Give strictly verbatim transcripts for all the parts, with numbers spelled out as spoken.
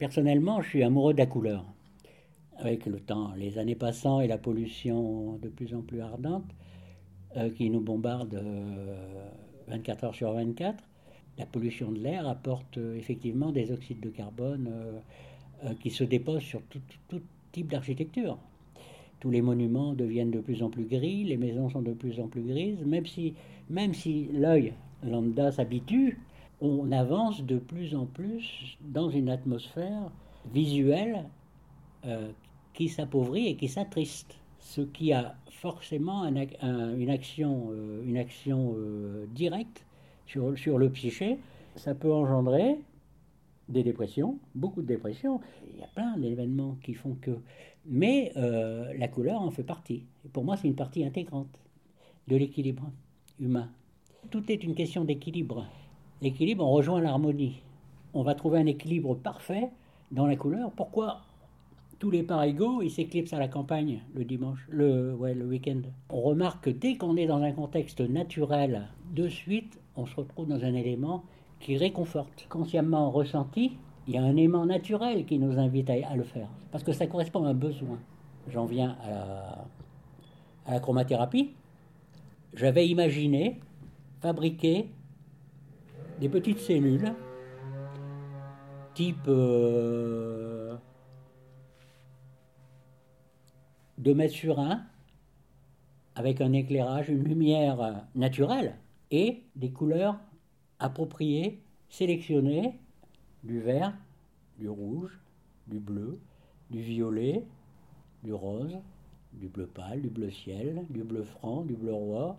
Personnellement, je suis amoureux de la couleur. Avec le temps, les années passant et la pollution de plus en plus ardente, euh, qui nous bombarde euh, vingt-quatre heures sur vingt-quatre, la pollution de l'air apporte euh, effectivement des oxydes de carbone euh, euh, qui se déposent sur tout, tout- tout type d'architecture. Tous les monuments deviennent de plus en plus gris, les maisons sont de plus en plus grises, même si, même si l'œil lambda s'habitue, on avance de plus en plus dans une atmosphère visuelle euh, qui s'appauvrit et qui s'attriste. Ce qui a forcément un, un, une action, euh, une action euh, directe sur, sur le psyché. Ça peut engendrer des dépressions, beaucoup de dépressions. Il y a plein d'événements qui font que. Mais euh, la couleur en fait partie. Et pour moi, c'est une partie intégrante de l'équilibre humain. Tout est une question d'équilibre. L'équilibre, on rejoint l'harmonie. On va trouver un équilibre parfait dans la couleur. Pourquoi tous les parigos, ils s'éclipsent à la campagne le dimanche, le, ouais, le week-end? On remarque que dès qu'on est dans un contexte naturel, de suite, on se retrouve dans un élément qui réconforte. Consciemment ressenti, il y a un aimant naturel qui nous invite à, à le faire. Parce que ça correspond à un besoin. J'en viens à la, à la chromathérapie. J'avais imaginé fabriquer des petites cellules type euh, deux mètres sur un, avec un éclairage, une lumière naturelle et des couleurs appropriées, sélectionnées, du vert, du rouge, du bleu, du violet, du rose, du bleu pâle, du bleu ciel, du bleu franc, du bleu roi,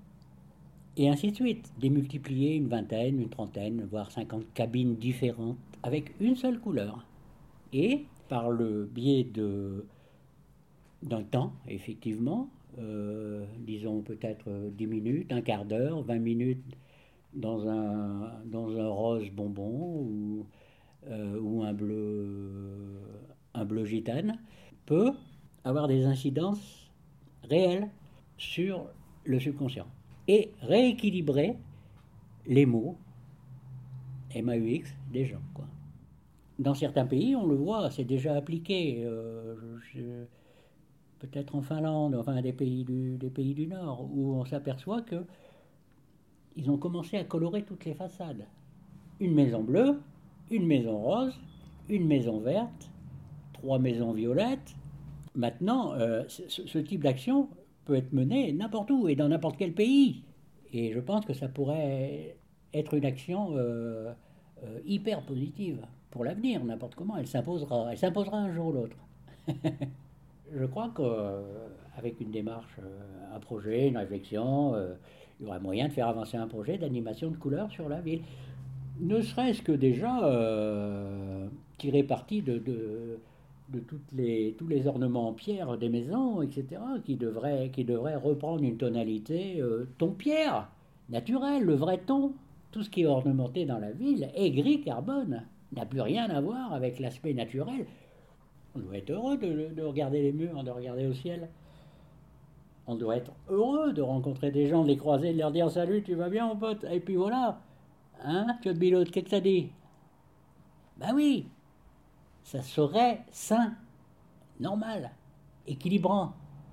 et ainsi de suite. Démultiplier une vingtaine, une trentaine, voire cinquante cabines différentes avec une seule couleur. Et par le biais de, d'un temps, effectivement, euh, disons peut-être dix minutes, un quart d'heure, vingt minutes dans un, dans un rose bonbon ou, euh, ou un bleu, un bleu gitane, peut avoir des incidences réelles sur le subconscient et rééquilibrer les mots M A U X des gens, quoi. Dans certains pays, on le voit, c'est déjà appliqué. Euh, je- peut-être en Finlande, enfin des pays du, des pays du Nord, où on s'aperçoit que ils ont commencé à colorer toutes les façades. Une maison bleue, une maison rose, une maison verte, trois maisons violettes. Maintenant, euh, ce, ce type d'action peut être mené n'importe où et dans n'importe quel pays. Et je pense que ça pourrait être une action euh, euh, hyper positive pour l'avenir, n'importe comment. Elle s'imposera, elle s'imposera un jour ou l'autre. Je crois qu'avec une démarche, euh, un projet, une réflexion, euh, il y aurait moyen de faire avancer un projet d'animation de couleurs sur la ville. Ne serait-ce que déjà euh, tirer parti de, de, de toutes les, tous les ornements en pierre des maisons, et cetera, qui devraient, qui devraient reprendre une tonalité euh, ton pierre, naturel, le vrai ton. Tout ce qui est ornementé dans la ville est gris carbone, n'a plus rien à voir avec l'aspect naturel. On doit être heureux de, de regarder les murs, de regarder au ciel. On doit être heureux de rencontrer des gens, de les croiser, de leur dire salut, tu vas bien mon pote? Et puis voilà, hein, tu as de bilote, qu'est-ce que ça dit? Ben oui, ça serait sain, normal, équilibrant,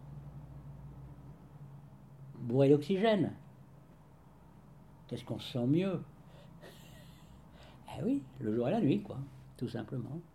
bourré d'oxygène. Qu'est-ce qu'on se sent mieux? Eh oui, le jour et la nuit, quoi, tout simplement.